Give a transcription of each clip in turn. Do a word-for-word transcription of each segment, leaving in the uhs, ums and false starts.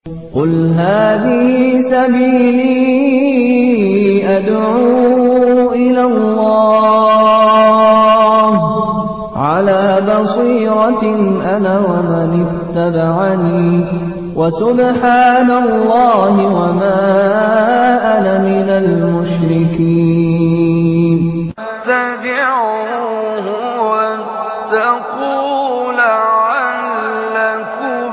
قل هذه سبيلي أدعو إلى الله على بصيرة أنا ومن اتبعني وسبحان الله وما أنا من المشركين. اتبعوه واتقوا لعلكم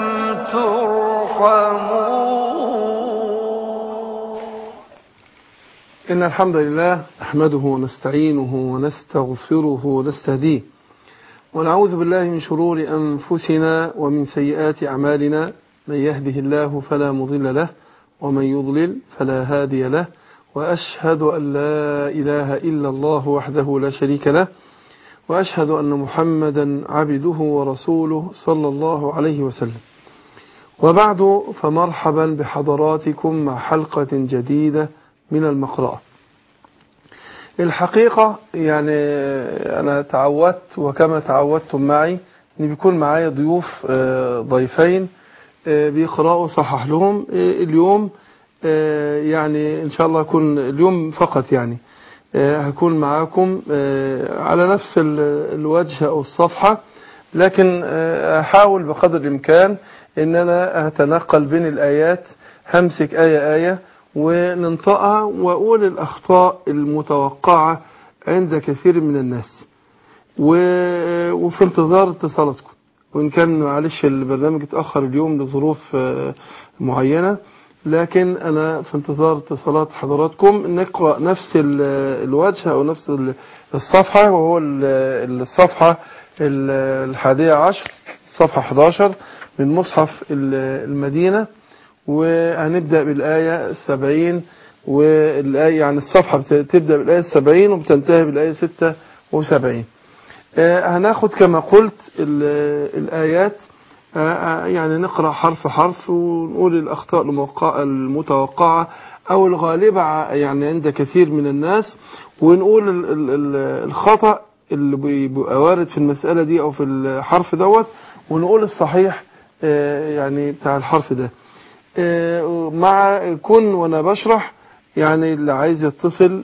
ترحمون. إن الحمد لله نحمده ونستعينه ونستغفره ونستهديه ونعوذ بالله من شرور أنفسنا ومن سيئات أعمالنا، من يهده الله فلا مضل له ومن يضلل فلا هادي له، وأشهد أن لا إله إلا الله وحده لا شريك له، وأشهد أن محمدا عبده ورسوله صلى الله عليه وسلم. وبعد، فمرحبا بحضراتكم مع حلقة جديدة من المقرأة. الحقيقة يعني أنا تعودت وكما تعودتم معي أن بيكون معايا ضيوف ضيفين بيقرأوا صحح لهم. اليوم يعني إن شاء الله أكون اليوم فقط، يعني هكون معاكم على نفس الوجه أو الصفحة، لكن أحاول بقدر الإمكان أن أنا أتنقل بين الآيات، همسك آية آية وننطقها وأقول الأخطاء المتوقعة عند كثير من الناس، وفي انتظار اتصالاتكم. وإن كان معلش البرنامج اتأخر اليوم لظروف معينة، لكن أنا في انتظار اتصالات حضراتكم. نقرأ نفس الوجه أو نفس الصفحة، وهو الصفحة الحادية عشر، صفحة أحد عشر من مصحف المدينة، وهنبدأ بالآية السبعين. والآية يعني الصفحة بتبدأ بالآية السبعين وبتنتهي بالآية ستة وسبعين. هناخد كما قلت الآيات، يعني نقرأ حرف حرف ونقول الأخطاء المتوقعة أو الغالبة يعني عند كثير من الناس، ونقول الخطأ اللي بيبقى وارد في المسألة دي أو في الحرف دوت، ونقول الصحيح يعني بتاع الحرف ده. مع كن وانا بشرح، يعني اللي عايز يتصل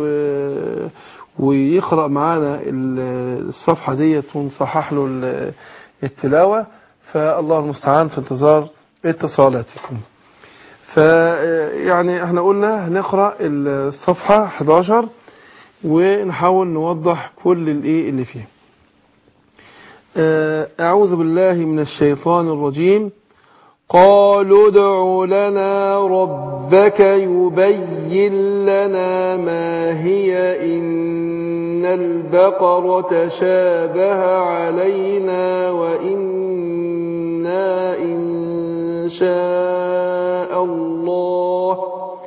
ويقرأ معانا الصفحة ديت ونصحح له التلاوة، فالله المستعان، في انتظار اتصالاتكم. فيعني احنا قلنا هنقرأ الصفحة أحد عشر ونحاول نوضح كل الايه اللي فيه. أعوذ بالله من الشيطان الرجيم. قالوا ادع لنا ربك يبين لنا ما هي إن البقرة شابه علينا وإنا إن شاء الله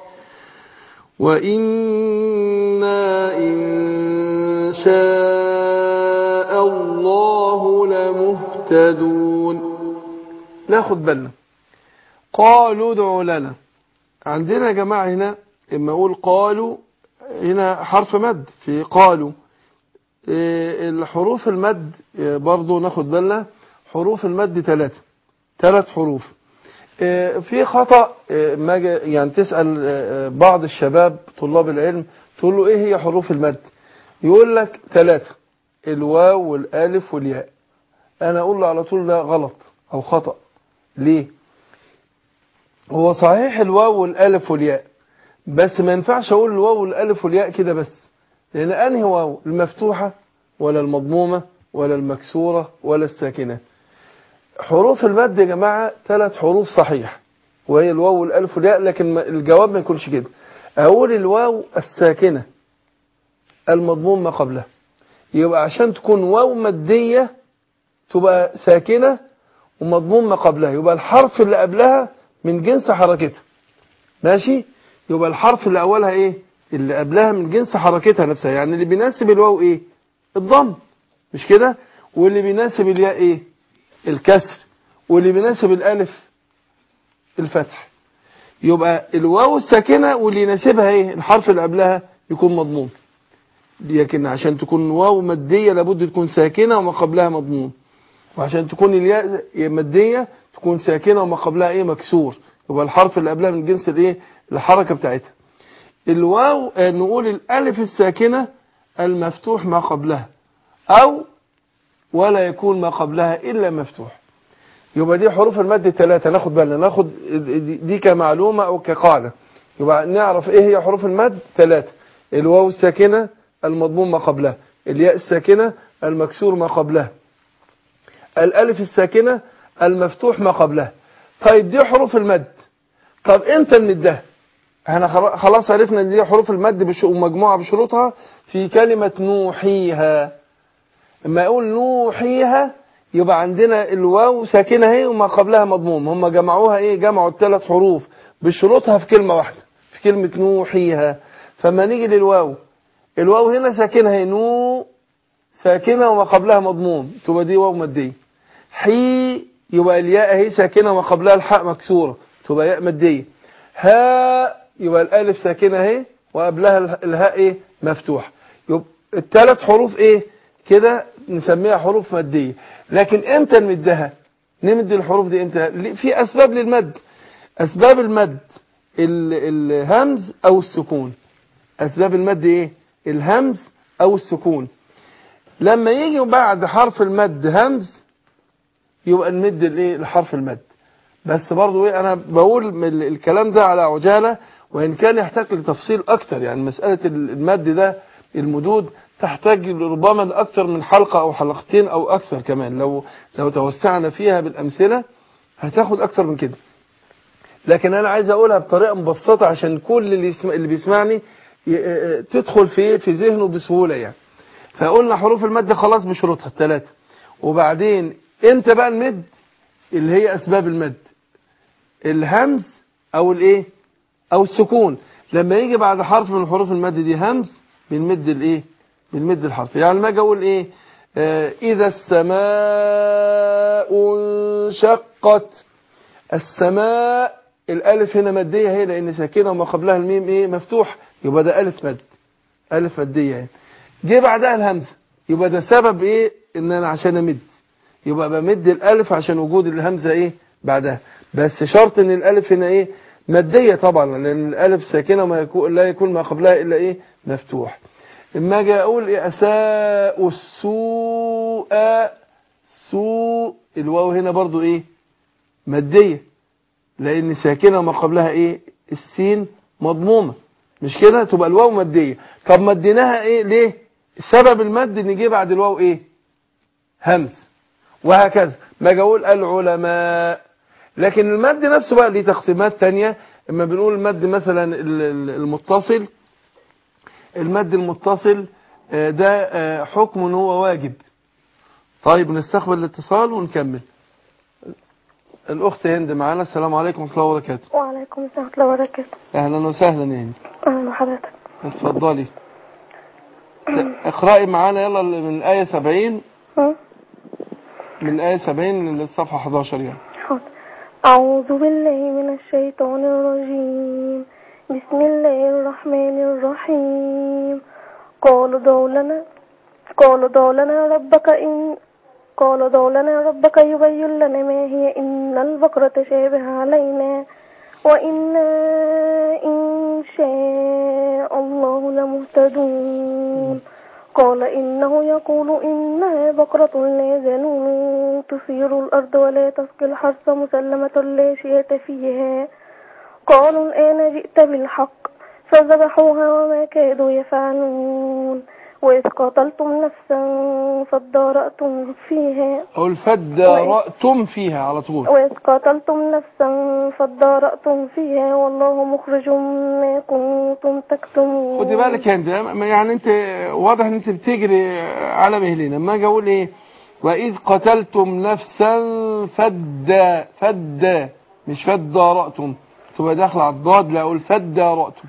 وإنا إن شاء الله لمهتدون. ناخد بالنا. قالوا ادعوا لنا، عندنا يا جماعة هنا اما اقول قالوا، هنا حرف مد في قالوا. الحروف المد برضو ناخد بالنا، حروف المد ثلاثة ثلاث حروف. في خطأ، ما يعني تسأل بعض الشباب طلاب العلم تقول له ايه هي حروف المد، يقول لك ثلاثة، الواو والالف والياء. انا اقول له على طول ده غلط او خطأ. ليه؟ هو صحيح الواو والالف والياء، بس ما ينفعش اقول الواو والالف والياء كده بس، لان انهي واو، المفتوحة ولا المضمومة ولا المكسورة ولا الساكنة؟ حروف المد يا جماعة ثلاث حروف صحيح، وهي الواو والالف والياء، لكن الجواب ما يكونش كده. اقول الواو الساكنة المضموم ما قبلها، يبقى عشان تكون واو مادية تبقى ساكنة ومضموم ما قبلها، يبقى الحرف اللي قبلها من جنس حركتها. ماشي؟ يبقى الحرف اللي أولها إيه؟ اللي قبلها من جنس حركتها نفسها. يعني اللي بيناسب الواو إيه؟ الضم، مش كده؟ واللي بيناسب الياء إيه؟ الكسر. واللي بيناسب الألف الفتح. يبقى الواو الساكنة واللي يناسبها إيه؟ الحرف اللي قبلها يكون مضموم. لكن عشان تكون واو مادية لابد تكون ساكنة وما قبلها مضموم. وعشان تكون الياء مادية تكون ساكنة وما قبلها ايه؟ مكسور. يبقى الحرف اللي قبلها من جنس الايه الحركة بتاعتها. الواو نقول الألف الساكنة المفتوح ما قبلها، أو ولا يكون ما قبلها إلا مفتوح. يبقى دي حروف المد ثلاثة، ناخد بالنا، ناخد دي كمعلومة أو كقاعدة. يبقى نعرف إيه هي حروف المد ثلاثة: الواو الساكنة المضموم ما قبلها، الياء الساكنة المكسور ما قبلها، الألف الساكنة المفتوح ما قبلها. طيب دي حروف المد. طب امتى نمدها؟ احنا خلاص عرفنا ان دي حروف المد ومجموعة بشروطها في كلمة نوحيها. اما اقول نوحيها يبقى عندنا الواو ساكنة اهي وما قبلها مضموم، هم جمعوها ايه؟ جمعوا الثلاث حروف بشروطها في كلمة واحدة، في كلمة نوحيها. فما نيجي للواو، الواو هنا ساكنة اهي، نو ساكنة وما قبلها مضموم، تبقى دي واو مادية. حي يبقى الياء اهي ساكنة وما قبلها الحاء مكسورة، تبقى ياء مادية. ها يبقى الالف ساكنة اهي وقبلها الهاء ايه؟ مفتوح. يبقى الثلاث حروف ايه كده نسميها حروف مادية. لكن امتى نمدها؟ نمد الحروف دي امتى؟ في اسباب للمد. اسباب المد الهمز او السكون. اسباب المد ايه؟ الهمز او السكون. لما يجي بعد حرف المد همز يبقى نمد الايه؟ الحرف المد. بس برضو ايه، انا بقول الكلام ده على عجالة، وان كان يحتاج لتفصيل اكتر. يعني مسألة المد ده المدود تحتاج ربما لأكثر من حلقة أو حلقتين أو أكثر كمان. لو لو توسعنا فيها بالأمثلة هتاخد أكثر من كده. لكن أنا عايز أقولها بطريقة مبسطة عشان كل اللي, يسمع اللي بيسمعني تدخل في في ذهنه بسهولة يعني. فقلنا حروف المد خلاص بشروطها الثلاثة. وبعدين امتى بقى المد؟ اللي هي أسباب المد، الهمز أو الإيه؟ أو السكون. لما يجي بعد حرف من حروف المد دي همز بنمد الإيه؟ بنمد الحرف. يعني ما اجي اقول ايه؟ آه اذا السماء انشقت، السماء الالف هنا ماديه هي لان ساكنه وما قبلها الميم ايه؟ مفتوح، يبقى ده الف مد، الف ماديه يعني. جه بعدها الهمزه، يبقى ده سبب ايه؟ ان انا عشان امد يبقى بمد الالف عشان وجود الهمزه ايه بعدها. بس شرط ان الالف هنا ايه؟ ماديه طبعا، لان الالف ساكنه وما يكون لا يكون ما قبلها الا ايه؟ مفتوح. اما اجي اقول ايه؟ اساء السوء، سوء الواو هنا برضو ايه؟ ماديه لان ساكنه وما قبلها ايه؟ السين مضمومه، مش كده؟ تبقى الواو ماديه. طب مديناها ايه ليه؟ سبب المد ان جه بعد الواو ايه؟ همز. وهكذا ما اجي اقول العلماء. لكن المد نفسه بقى ليه تقسيمات تانية. اما بنقول المد مثلا المتصل، المد المتصل ده حكم هو واجب. طيب نستقبل الاتصال ونكمل. الأخت هند معانا. السلام عليكم ورحمة الله وبركاته. وعليكم السلام ورحمة الله وبركاته. أهلا وسهلا يا هند. أهلا حضرتك. اتفضلي اقرأي معانا يلا من الآية سبعين، من الآية سبعين للصفحة حداشر يعني. حاضر. أعوذ بالله من الشيطان الرجيم. بسم الله الرحمن الرحيم. قالوا ادع لنا قالوا ادع لنا ربك إن قالوا ادع لنا ربك يبين لنا ما هي إن البقرة تشابه علينا وإنا إن شاء الله لمهتدون. قال إنه يقول إنها بقرة لا ذلول تثير الأرض ولا تسقي الحرث مسلمة لا شية فيها. قالوا الآن جئت بالحق فذبحوها وما كادوا يفعلون. وإذ قتلتم نفسا فادارأتم فيها أقول فادارأتم فيها على طول. وإذ قتلتم نفسا فادارأتم فيها والله مخرج ما كنتم تكتمون. خدي بالك يا انت، يعني انت واضح ان انت بتجري على مهلين. اما اجي اقول ايه؟ وإذ قتلتم نفسا فدا فدا مش فادارأتم، تبقى داخله على الضاد. لا اقول فادارأتم.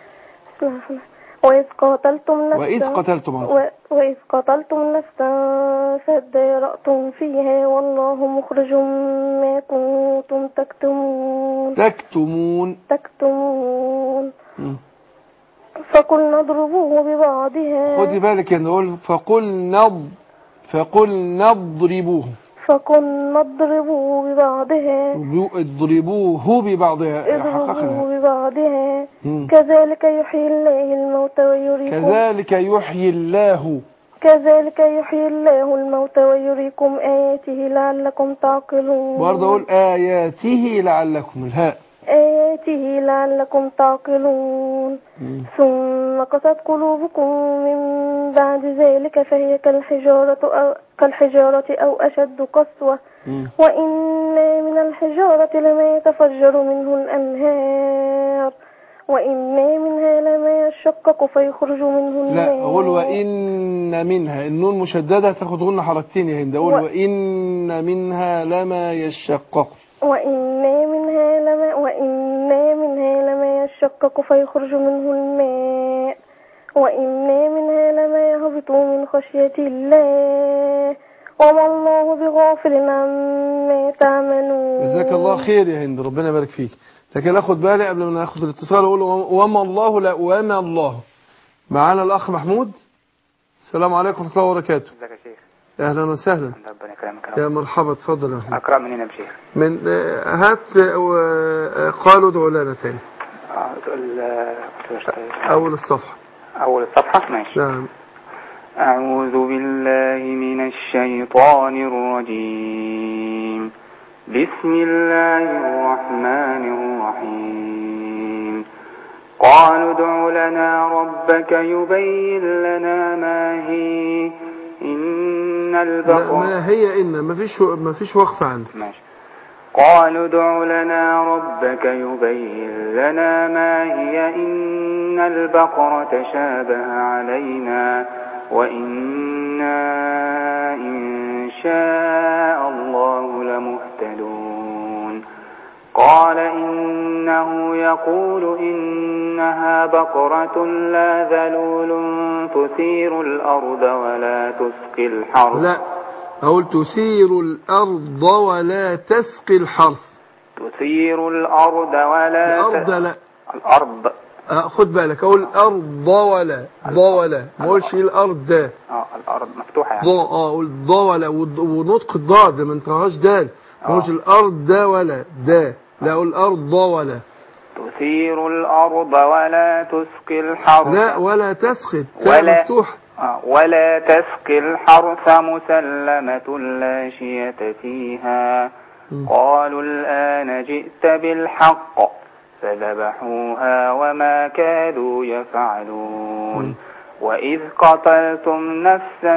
وإذ قتلتم نفسا وإذ قتلتم و... وإذ قتلتم نفسا فادارأتم فيها والله مخرج ما كنتم تكتمون تكتمون تكتمون م. فقلنا اضربوه ببعضها. خدي بالك ان نقول فقلنا فقلنا اضربوه فقلنا اضربوه ببعضها اضربوه ببعضها اضربوه ببعضها كذلك يحيي الله الموتى ويريكم كذلك يحيي الله كذلك يحيي الله الموتى ويريكم آياته لعلكم تعقلون. برضه أقول آياته لعلكم الهاء آياته لعلكم تعقلون. ثم قست قلوبكم من بعد ذلك فهي كالحجارة أو, كالحجارة أو أشد قسوة وإن من الحجارة لما يتفجر منه الأنهار وإن منها لما يشقق فيخرج منه الماء. لا أقول وإن منها النون مشددة تاخد غنة حركتين يا هند. أقول و... وإن منها لما يشقق وإن منها لما وإن منها لما يشقق فيخرج منه الماء وإن منها لما يهبط من خشية الله وما الله بغافل عما تعملون. جزاك الله خير يا هند، ربنا يبارك فيك. لكن اخد بالي قبل ما ناخد الاتصال اقول وما الله لا وما الله. معانا الاخ محمود. السلام عليكم ورحمه الله وبركاته. ازيك يا شيخ؟ اهلا وسهلا. ربنا يكرمك يا مرحبا، اتفضل يا محمود. اقرا منين يا شيخ؟ من هات قالوا ادعوا لنا تاني. اه اول الصفحه. اول الصفحه ماشي. نعم. اعوذ بالله من الشيطان الرجيم. بسم الله الرحمن الرحيم. قالوا ادع لنا ربك يبين لنا ما هي إن البقر ما هي إن ما فيش ما فيش وقف عندك. ماشي. قالوا ادع لنا ربك يبين لنا ما هي إن البقرة تشابه علينا وإنا إن شاء الله لمهتدون. قال إنه يقول إنها بقرة لا ذلول تثير الأرض ولا تسقي الحرث. لا أقول تثير الأرض ولا تسقي الحرث. تثير الأرض ولا الأرض لا الأرض أه خد بالك أقول الأرض ولا ضولا ما أقولش الأرض. اه الأرض مفتوحة يعني. ضو اه أقول ضولا ونطق الضاد ما انتهاش دال. ما أقولش الأرض دا ولا دا، لا أقول الأرض ولا. تثير الأرض ولا تسقي الحرث. لا ولا تسقي ولا مفتوح. آه ولا تسقي الحرث مسلمة لا شية فيها. م. قالوا الآن جئت بالحق فذبحوها وما كادوا يفعلون. م. وإذ قتلتم نفسا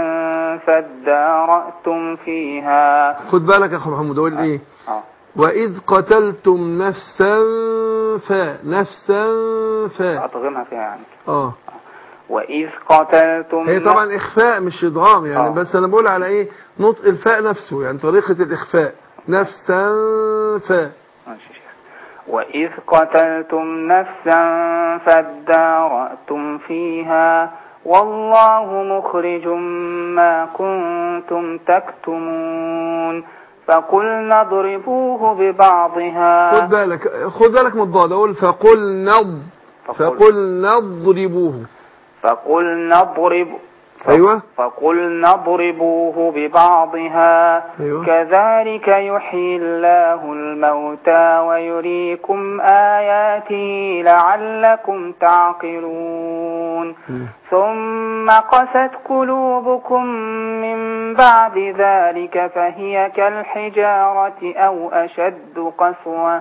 فادارأتم فيها. خد بالك يا أخو محمود أقول إيه؟ آه. وإذ قتلتم نفسا فا نفسا فا أطغمها فيها يعني. آه. وإذ قتلتم هي طبعا إخفاء مش إدغام يعني. آه. بس أنا بقول على إيه نطق الفاء نفسه يعني طريقة الإخفاء. نفسا فا. وإذ قتلتم نفسا فادارأتم فيها والله مخرج ما كنتم تكتمون. فقلنا اضربوه ببعضها. خد بالك خد بالك من الضاد. أقول فقلنا فقلنا اضربوه. فقلنا اضرب أيوة. فقلنا اضربوه ببعضها. أيوة. كذلك يحيي الله الموتى ويريكم آياته لعلكم تعقلون. م. ثم قست قلوبكم من بعد ذلك فهي كالحجارة أو أشد قسوة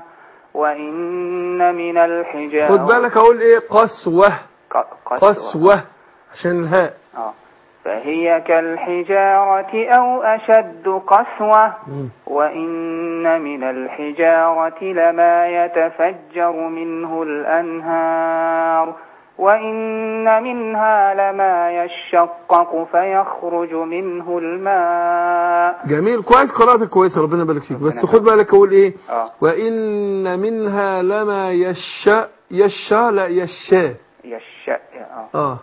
وإن من الحجارة. خد بالك أقول إيه قسوة قسوة, قسوة. عشان الهاء. آه. فهي كالحجارة أو أشد قسوة. م. وإن من الحجارة لما يتفجر منه الأنهار وإن منها لما يشقق فيخرج منه الماء. جميل كويس قراءتك كويسة ربنا يبارك فيك. بس خد بالك أقول إيه آه. وإن منها لما يشاء يشاء لا يشاء يشاء آه. آه.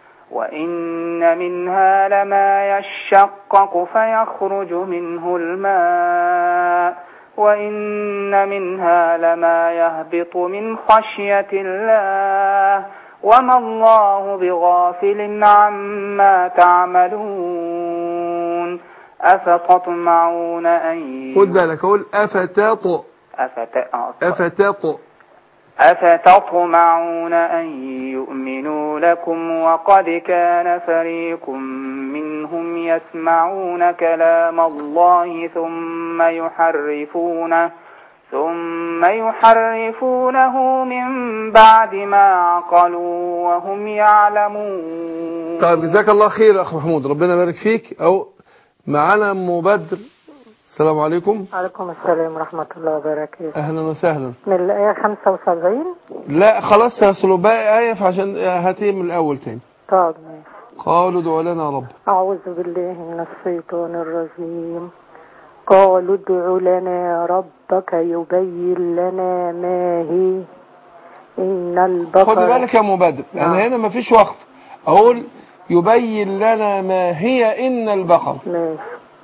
وإن منها لما يشقق فيخرج منه الماء وإن منها لما يهبط من خشية الله وما الله بغافل عما تعملون. أفتطمعون أن خد بالك أقول أفتط أفت... أفتط أفتطمعون أن يؤمنوا لكم وقد كان فريق منهم يسمعون كلام الله ثم يحرفونه ثم يحرفونه من بعد ما عقلوا وهم يعلمون. طيب جزاك الله خير أخ محمود، ربنا يبارك فيك. أو معنا أم بدر. السلام عليكم. عليكم السلام ورحمة الله وبركاته. أهلا وسهلا. من الآية خمسة وسبعين. لا خلاص هسلوا باقي آية فعشان هاتيه من الأول تاني. طب ماشي. قالوا ادع لنا رب. أعوذ بالله من الشيطان الرجيم. قالوا ادع لنا ربك يبين لنا ما هي إن البقرة. خد بالك يا مبادر، نعم. أنا هنا مفيش وقت أقول يبين لنا ما هي إن البقرة. ماشي.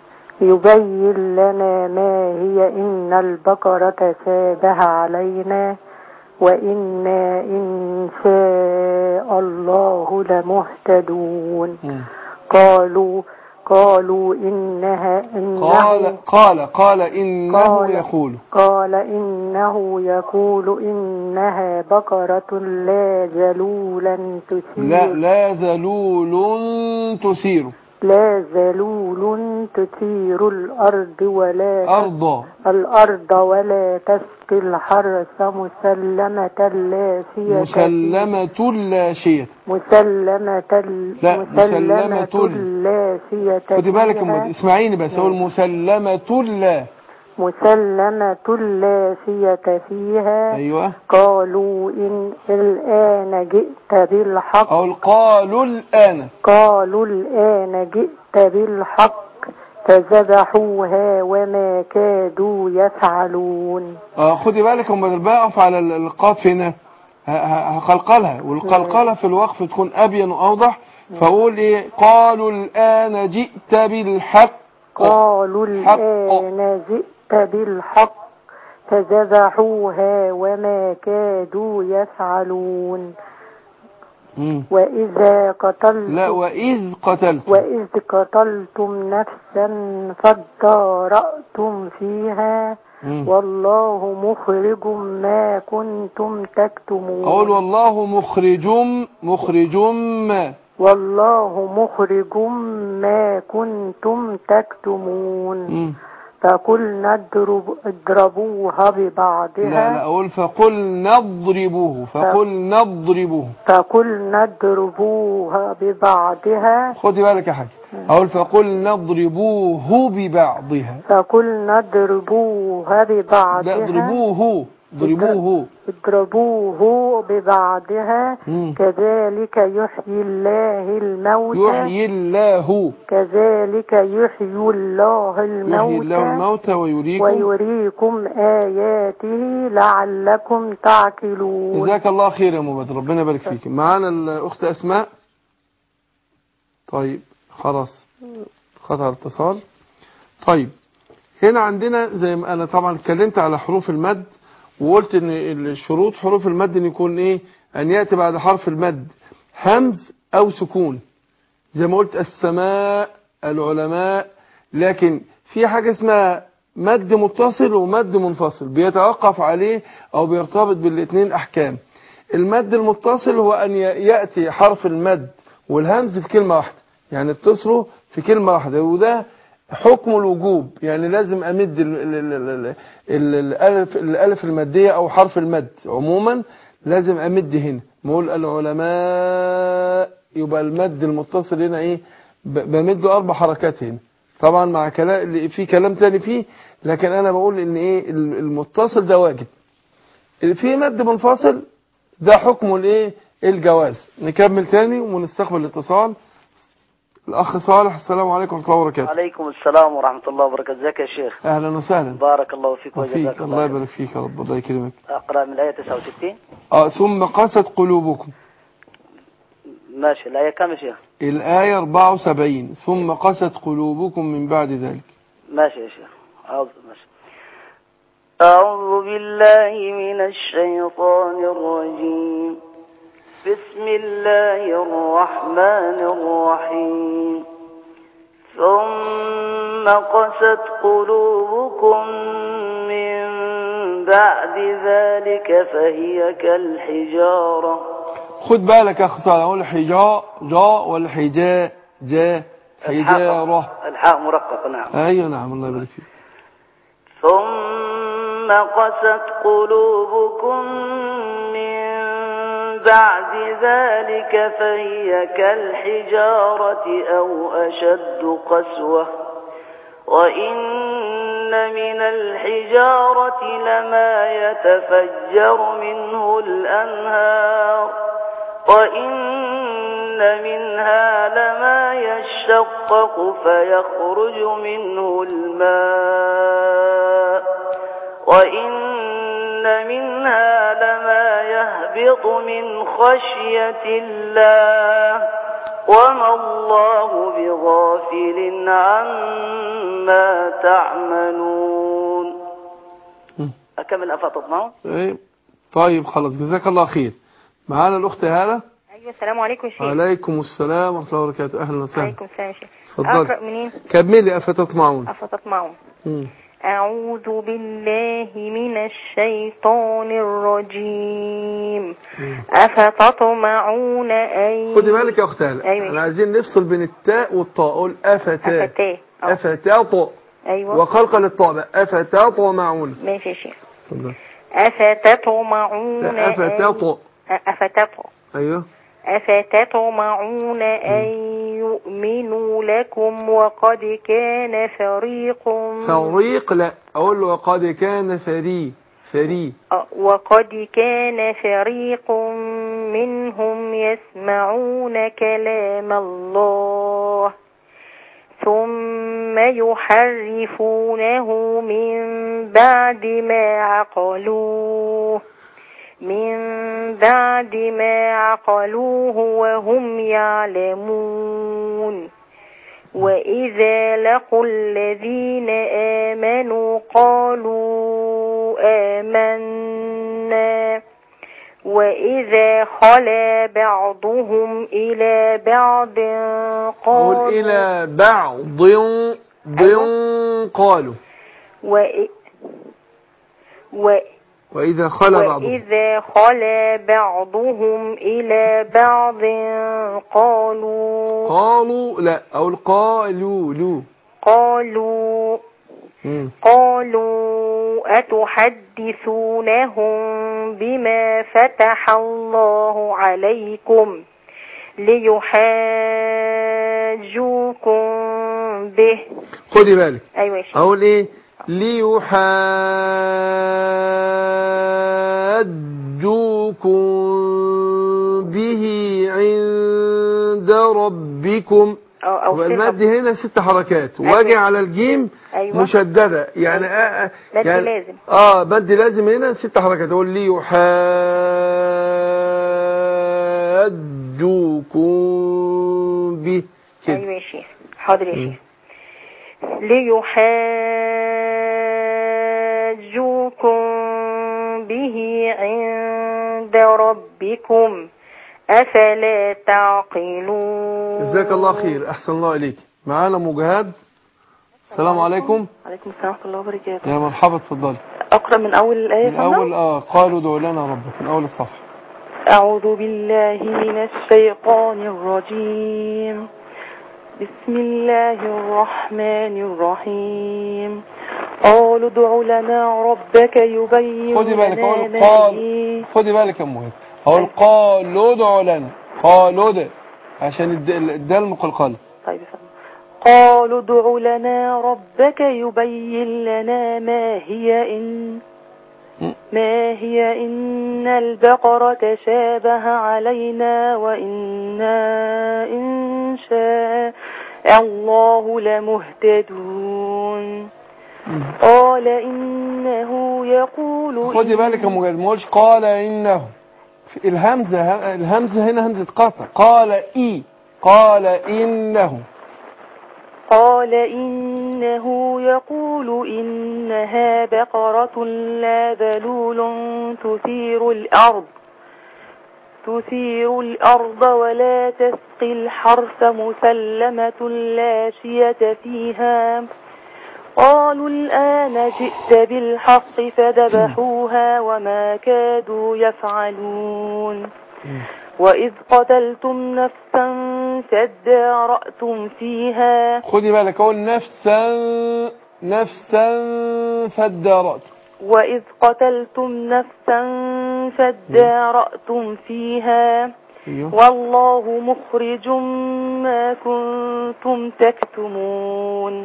يبين لنا ما هي إن البقرة تشابه علينا وإنا إن شاء الله لمهتدون. م. قالوا قالوا إنها إنه قال قال قال إنه قال يقول قال إنه يقول إنها بقرة لا ذلولا تثير لا لا ذلول تثير لا ذلول تثير الأرض ولا أرض الأرض ولا تسقي الحرث مسلمة لا شية مسلمة لا شية مسلمة لا مسلمة مسلمة لا شية خدي بالك يا فيها. مد- اسمعيني بس أقول مسلمة لا مسلمة لا شية فيها. أيوة. قالوا إن الآن جئت بالحق أو قالوا الآن قالوا الآن جئت بالحق فذبحوها وما كادوا يفعلون. آه خدي بالك يا مد- بقف على ال- القاف هنا ه- ه- هقلقلها، والقلقلة في الوقف تكون أبين وأوضح. فأقول إيه؟ قالوا الآن جئت بالحق. قالوا حق. الآن جئت بالحق فذبحوها وما كادوا يفعلون. مم. وإذا قتلتم لا وإذ قتلت وإذ قتلتم نفسا فادارأتم فيها مم. والله مخرج ما كنتم تكتمون. أقول والله مخرج مخرج ما والله مخرج ما كنتم تكتمون. مم. فقلنا اضرب اضربوها ببعضها. لا لا أقول فقل نضربوه فقل نضربوه فقلنا اضربوها ببعضها. خدي بالك يا حاج، أقول فقل نضربوه ببعضها. فقلنا اضربوها ببعضها. لا اضربوه اضربوه اضربوه ببعضها. مم. كذلك يحيي الله الموتى. يحيي الله كذلك يحيي الله يحيي الله الموتى الموتى ويريكم ويريكم آياته لعلكم تعقلون. جزاك الله خير يا مبادر، ربنا يبارك فيك. معانا الأخت أسماء. طيب خلاص قطع الاتصال. طيب هنا عندنا زي ما أنا طبعا اتكلمت على حروف المد وقلت ان الشروط حروف المد ان يكون ايه، ان يأتي بعد حرف المد همز او سكون زي ما قلت السماء العلماء. لكن في حاجة اسمها مد متصل ومد منفصل بيتوقف عليه او بيرتبط بالاثنين احكام. المد المتصل هو ان يأتي حرف المد والهمز في كلمة واحدة، يعني اتصلوا في كلمة واحدة، وده حكم الوجوب، يعني لازم امد ال ال ال ال الالف الالف الماديه او حرف المد عموما لازم امد هنا. نقول العلماء يبقى المد المتصل هنا ايه، بمده اربع حركات هنا، طبعا مع كلام في كلام تاني فيه، لكن انا بقول ان ايه المتصل ده واجب. في مد منفصل ده حكمه الايه الجواز. نكمل تاني ونستقبل الاتصال. الأخ صالح. السلام عليكم ورحمة الله وبركاته. وعليكم السلام ورحمة الله وبركاته. ازيك يا شيخ؟ أهلا وسهلا. بارك الله فيك وجزاك الله. الله يبارك فيك يا رب. الله يكرمك. أقرأ من الآية تسعة وستين. آه ثم قست قلوبكم. ماشي. الآية كم يا شيخ؟ الآية أربعة وسبعين. ثم قست قلوبكم من بعد ذلك. ماشي يا شيخ. أعوذ ماشي. أعوذ بالله من الشيطان الرجيم. بسم الله الرحمن الرحيم. ثم قست قلوبكم من بعد ذلك فهي كالحجارة. خد بالك يا أخي صالح، أقول حجاء جاء ولا حجاء جاء؟ حجارة. الحاء مرققة. نعم. أيوة نعم، الله يبارك فيك. ثم قست قلوبكم من بعد ذلك فهي كالحجارة أو أشد قسوة وإن من الحجارة لما يتفجر منه الأنهار وإن منها لما يشقق فيخرج منه الماء وإن منها لما يهبط من خشية الله وما الله بغافل عما تعملون. أكمل أفتطمعون؟ إيه طيب خلاص، جزاك الله خير. معانا الأخت هالة. أيوة السلام عليكم يا شيخ. وعليكم السلام ورحمة الله وبركاته. أهلا وسهلا. وعليكم السلام يا شيخ. اتفضلي. أقرأ منين؟ كملي. أفتطمعون. أفتطمعون. أعوذ بالله من الشيطان الرجيم. أفتطمعون أن خدي بالك يا أخت هالة. أيوة. أنا عايزين نفصل بين التاء والطاء. أقول أفتا أفتا أفتا طاء. أيوة. وقلقل الطاء بقى. أفتطمعون. ماشي يا شيخ. اتفضل. أفتطمعون أفتا طاء. أفتطمعون. أيوه. أفتطمعون أن يؤمنوا لكم وقد كان فريق فريق لا أقول له وقد كان فري فري وقد كان فريق منهم يسمعون كلام الله ثم يحرفونه من بعد ما عقلوه من بعد ما عقلوه وهم يعلمون وإذا لقوا الذين آمنوا قالوا آمنا وإذا خلا بعضهم إلى بعض قالوا إلى بعض ضن قالوا وإ... و... وإذا خلا بعضهم وإذا خلا بعضهم إلى بعض قالوا قالوا لا أو قالوا لو قالوا مم. قالوا أتحدثونهم بما فتح الله عليكم ليحاجوكم به. خدي بالك. أيوة يا شيخ. أقول إيه؟ ليحاجوكم به عند ربكم. والمد هنا ست حركات. أيوة. واجي على الجيم. أيوة. مشددة يعني آه مد يعني لازم. اه مد لازم هنا ست حركات. اقول ليحاجوكم به كده. ايوه يا شيخ. حاضر يا شيخ. ليحاجوكم به عند ربكم أفلا تعقلون. جزاك الله خير. أحسن الله إليك. معانا مجاهد. السلام عليكم. وعليكم السلام ورحمة الله وبركاته. يا مرحبا اتفضلي. أقرأ من أول الآية. من أول آه قالوا ادع لنا ربك من أول الصفحة. أعوذ بالله من الشيطان الرجيم. بسم الله الرحمن الرحيم. قالوا ادع لنا ربك يبين خدي بالك. لنا أقول قال خدي بالك يا مهند. أقول قالوا ادع لنا قالوا ادع عشان الدال مقلقلة. طيب فهم. قالوا ادع لنا ربك يبين لنا ما هي إن ما هي إن البقرة تشابه علينا وإنا إن شاء الله لمهتدون. قال إنه يقول خدي بالك يا مجاهد. ما قولش قال إنه. الهمزة الهمزة هنا همزة قطع. قال إي قال إنه قال إنه يقول إنها بقرة لا ذلول تثير الأرض تثير الأرض ولا تسقي الحرث مسلمة لا شية فيها قالوا الآن جئت بالحق فذبحوها وما كادوا يفعلون وإذ قتلتم نفسا فادارأتم فيها. خدي بالك اقول نفسا نفسا فادارأتم. وإذ قتلتم نفسا فادارأتم فيها والله مخرج ما كنتم تكتمون.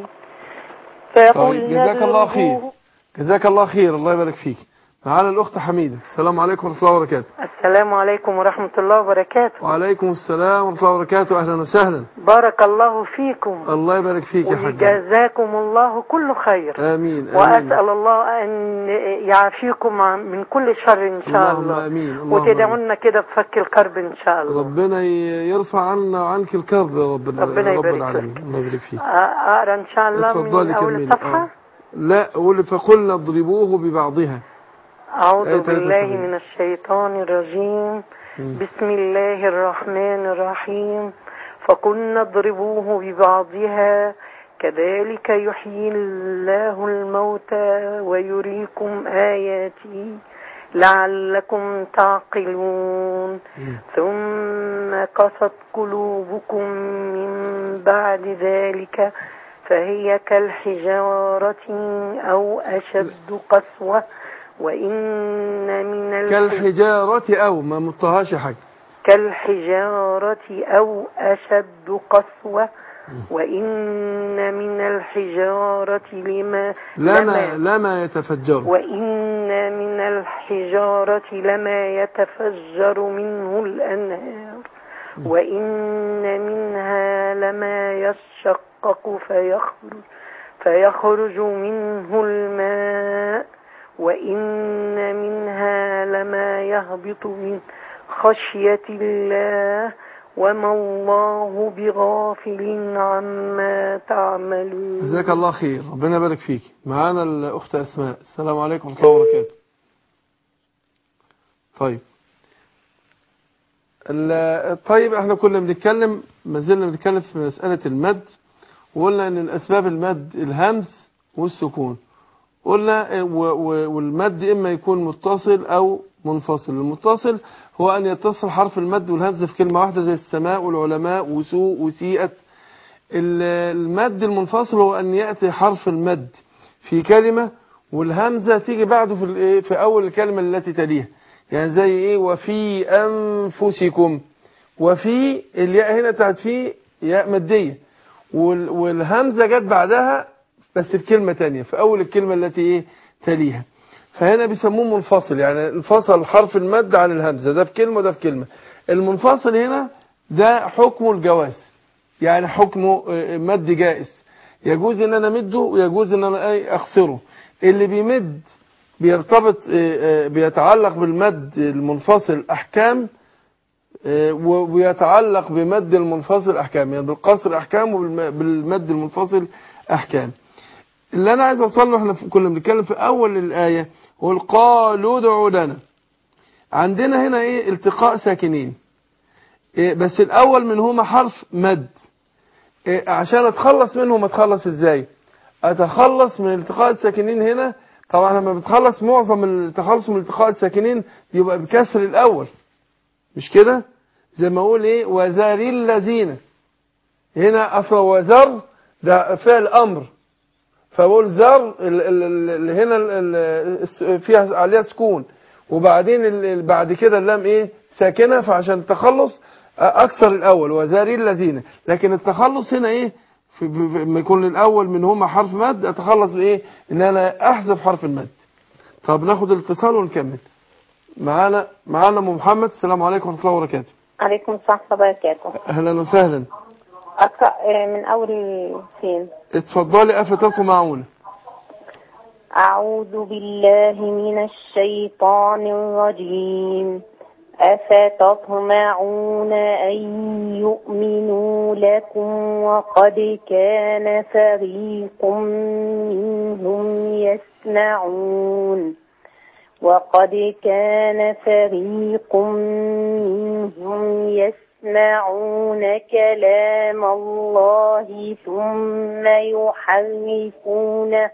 طيب جزاك الله خير جزاك الله خير الله يبارك فيك. معانا الأخت حميدة. السلام عليكم ورحمة الله وبركاته. السلام عليكم ورحمة الله وبركاته. وعليكم السلام ورحمة الله وبركاته. أهلا وسهلا. بارك الله فيكم. الله يبارك فيك يا حاج. وجزاكم الله كل خير. آمين. وأسأل الله أن يعافيكم من كل شر إن شاء اللهم الله. آمين. وتدعونا كده بفك الكرب إن شاء الله. ربنا يرفع عنا وعنك الكرب يا رب. ربنا رب يبارك العالمين. الله يبارك فيك. أقرأ إن شاء الله من أول الصفحة. آه. لا قول فقلنا اضربوه ببعضها. أعوذ بالله من الشيطان الرجيم. بسم الله الرحمن الرحيم. فقلنا اضربوه ببعضها كذلك يحيي الله الموتى ويريكم آياته لعلكم تعقلون. ثم قست قلوبكم من بعد ذلك فهي كالحجارة أو أشد قسوة وإن من كالحجارة أو ما مطهاش حاجة كالحجارة أو أشد قسوة وإن من الحجارة لما لما, لما يتفجر وإن من الحجارة لما يتفجر منه الأنهار وإن منها لما يشقق فيخرج, فيخرج منه الماء وإن منها لما يهبط من خشية الله وما الله بغافل عما تعملون. جزاك الله خير ربنا يبارك فيك. معانا الأخت أسماء. السلام عليكم ورحمة الله وبركاته. طيب طيب احنا كنا بنتكلم ما زلنا بنتكلم في مسألة المد وقلنا ان الأسباب المد الهمز والسكون. قلنا والمد إما يكون متصل أو منفصل. المتصل هو أن يتصل حرف المد والهمزة في كلمة واحدة زي السماء والعلماء وسوء وسيئة. المد المنفصل هو أن يأتي حرف المد في كلمة والهمزة تيجي بعده في في أول الكلمة التي تليها. يعني زي إيه وفي أنفسكم. وفي الياء هنا بتاعت في ياء مدية والهمزة جت بعدها بس في كلمة تانية في أول الكلمة التي إيه تليها. فهنا بيسموه منفصل يعني انفصل حرف المد عن الهمزة ده في كلمة وده في كلمة. المنفصل هنا ده حكمه الجواز يعني حكمه مد جائز يجوز ان انا امده ويجوز ان انا اخسره. اللي بيمد بيرتبط بيتعلق بالمد المنفصل احكام وبيتعلق بمد المنفصل احكام يعني بالقصر احكام وبالمد المنفصل احكام. اللي انا عايز اوصل له احنا كنا بنتكلم في اول الايه هو قالوا ادعوا لنا. عندنا هنا ايه التقاء ساكنين إيه بس الاول منهما حرف مد. إيه عشان اتخلص منهم اتخلص ازاي؟ اتخلص من التقاء الساكنين هنا. طبعا لما بتخلص معظم التخلص من التقاء الساكنين يبقى بكسر الاول مش كده زي ما اقول ايه وذاري الذين. هنا اصلا وذر ده فعل امر فبقول ذر اللي هنا فيها عليها سكون وبعدين بعد كده اللام ايه ساكنه فعشان التخلص اكثر الاول وذاري الذين. لكن التخلص هنا ايه لما يكون الاول منهما حرف مد اتخلص بايه ان انا احذف حرف المد. طب ناخد الاتصال ونكمل. معانا معانا ام محمد. السلام عليكم ورحمه الله وبركاته. عليكم السلام وبركاته. اهلا وسهلا. اقرا من اول فين؟ اتفضلي افتطمعون. اعوذ بالله من الشيطان الرجيم. أفتطمعون أن يؤمنوا لكم وقد كان فريق منهم يسمعون وقد كان فريق منهم يسمعون كلام الله ثم يحرفونه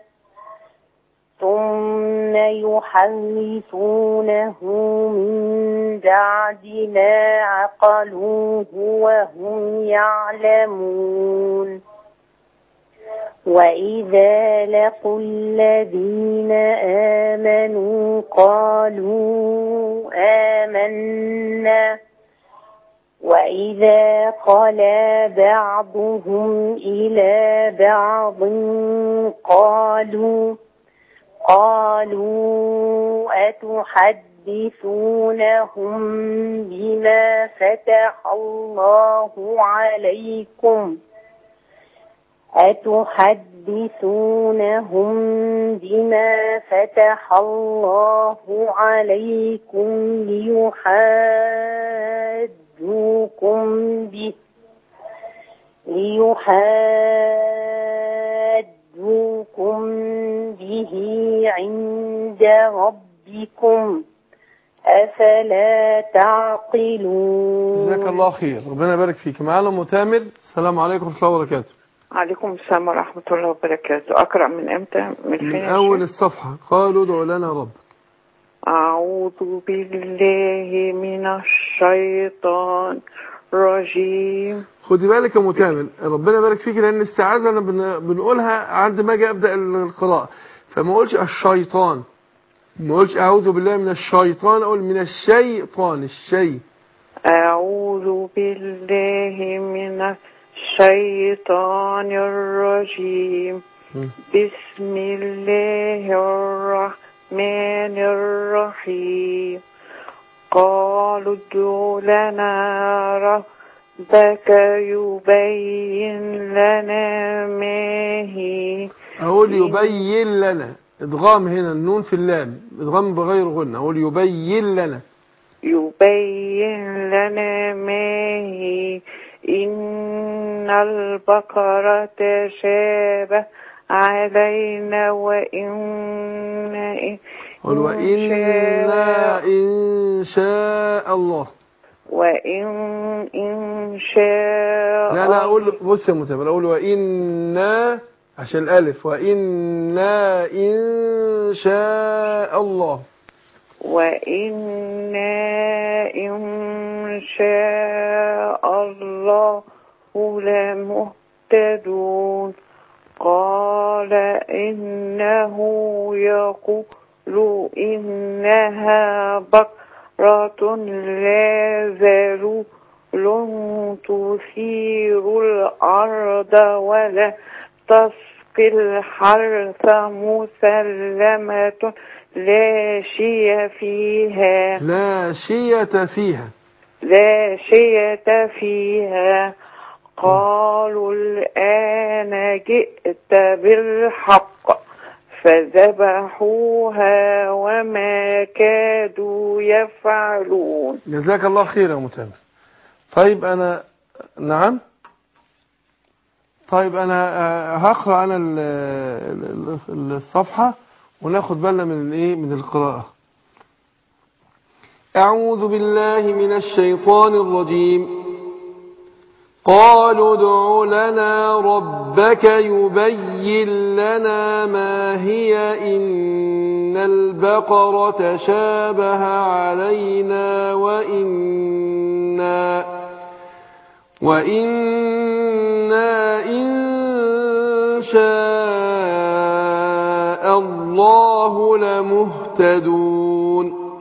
ثم يحرفونه من بعد ما عقلوه وهم يعلمون وإذا لقوا الذين آمنوا قالوا آمنا وإذا خلا بعضهم إلى بعض قالوا قالوا أتحدثونهم بما فتح الله عليكم أتحدثونهم بما فتح الله عليكم ليحاجوكم به ليحاجوكم به عند ربكم أفلا تعقلون. جزاك الله خير، ربنا يبارك فيك. معانا أم تامر. السلام عليكم ورحمة الله وبركاته. عليكم السلام ورحمة الله وبركاته. أقرأ من إمتى؟ من فين؟ من أول الصفحة. قالوا ادع لنا ربك. أعوذ بالله من الشيطان الرجيم. خدي بالك يا أم تامر، ربنا يبارك فيك، لأن الاستعاذة أنا بنقولها عند ما أجي أبدأ القراءة، فما أقولش الشيطان، ما أقولش أعوذ بالله من الشيطان، أقول من الشيطان. الشيء أعوذ بالله من الشيطان الرجيم. بسم الله الرحمن الرحيم. قالوا ادع لنا ربك يبين لنا ما هي. أقول يبين لنا، إدغام هنا النون في اللام، إدغام بغير غنة، أقول يبين لنا. يبين لنا ما هي إن البقرة تشابه علينا وإن قل وإنا إن شاء الله وإن إن شاء لا لا أقول بص يا متابع، أقول وإنا عشان الألف، وإنا إن شاء الله وإنا إن شاء الله لمهتدون. قال إنه يقول إنها بقرة لا ذلول تثير الأرض ولا تسقي الحرث مسلمة لا شيء فيها لا شية فيها لا شية فيها. قالوا الآن جئت بالحق فذبحوها وما كادوا يفعلون. جزاك الله خير يا متابع. طيب أنا نعم طيب أنا هقرأ أنا الصفحة وناخد بالنا من الايه من القراءة. أعوذ بالله من الشيطان الرجيم. قالوا ادع لنا ربك يبين لنا ما هي إن البقرة شابه علينا وإنا وإنا إن شاء الله لمهتدون.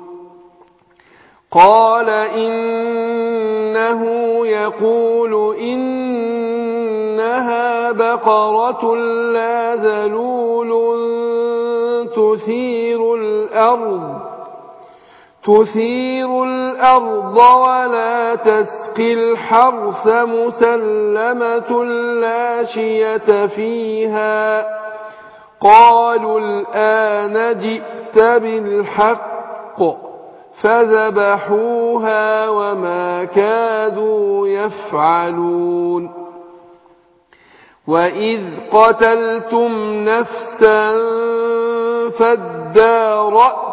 قال إنه يقول إنها بقرة لا ذلول تثير الأرض تثير الأرض ولا تسقي الحرث مسلمة لا شية فيها. قالوا الآن جئت بالحق فذبحوها وما كادوا يفعلون. وإذ قتلتم نفسا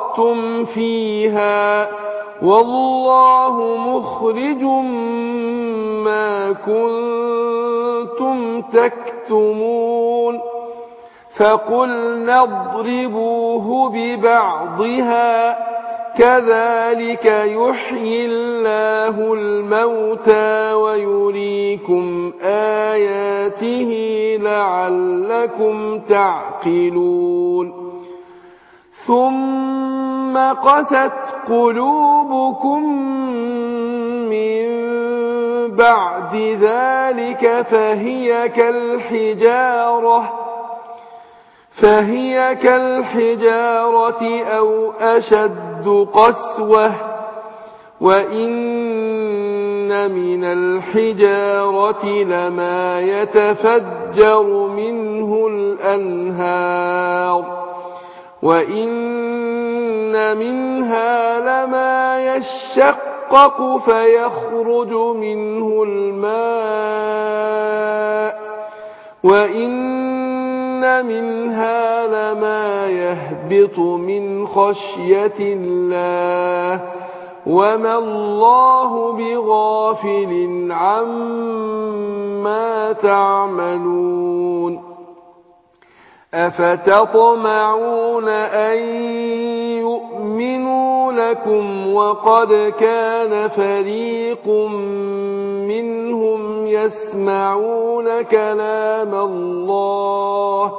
فادارأتم فيها والله مخرج ما كنتم تكتمون فقلنا اضربوه ببعضها كذلك يحيي الله الموتى ويريكم آياته لعلكم تعقلون ثم قست قلوبكم من بعد ذلك فهي كالحجارة فهي كالحجارة أو أشد قسوة وإن من الحجارة لما يتفجر منه الأنهار وإن منها لما يشقق فيخرج منه الماء وإن منها لما يهبط من خشية الله وما الله بغافل عما تعملون أفتطمعون أن يؤمنوا لكم وقد كان فريق منهم يسمعون كلام الله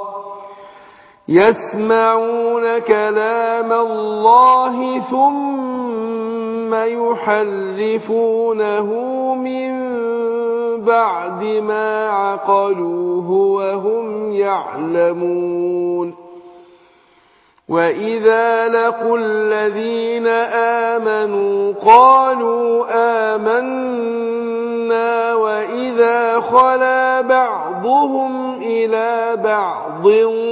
يسمعون كلام الله ثم يحرفونه من بعد ما عقلوه وهم يعلمون وإذا لقوا الذين آمنوا قالوا آمنا وإذا خلا بعضهم إلى بعض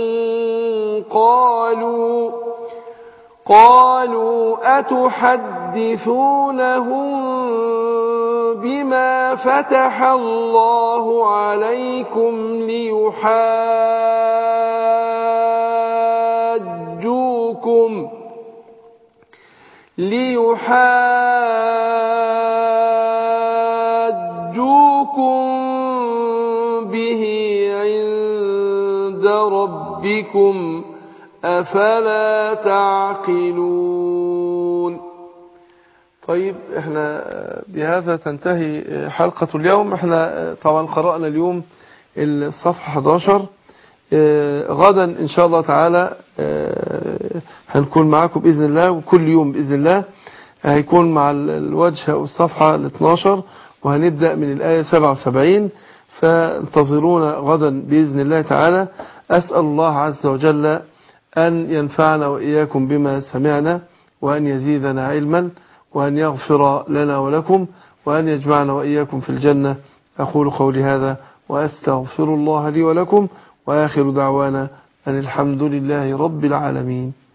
قالوا قالوا أتحدثونهم بما فتح الله عليكم ليحاجوكم ليحاجوكم به عند ربكم أفلا تعقلون. طيب احنا بهذا تنتهي حلقة اليوم. احنا طبعا قرأنا اليوم الصفحة أحد عشر. غدا ان شاء الله تعالى هنكون معكم بإذن الله، وكل يوم بإذن الله هيكون مع الوجه والصفحة الاثنى عشر، وهنبدأ من الآية سبعة وسبعين، فانتظرونا غدا بإذن الله تعالى. أسأل الله عز وجل أن ينفعنا وإياكم بما سمعنا، وأن يزيدنا علما، وأن يغفر لنا ولكم، وأن يجمعنا وإياكم في الجنة. أقول قولي هذا وأستغفر الله لي ولكم، وآخر دعوانا أن الحمد لله رب العالمين.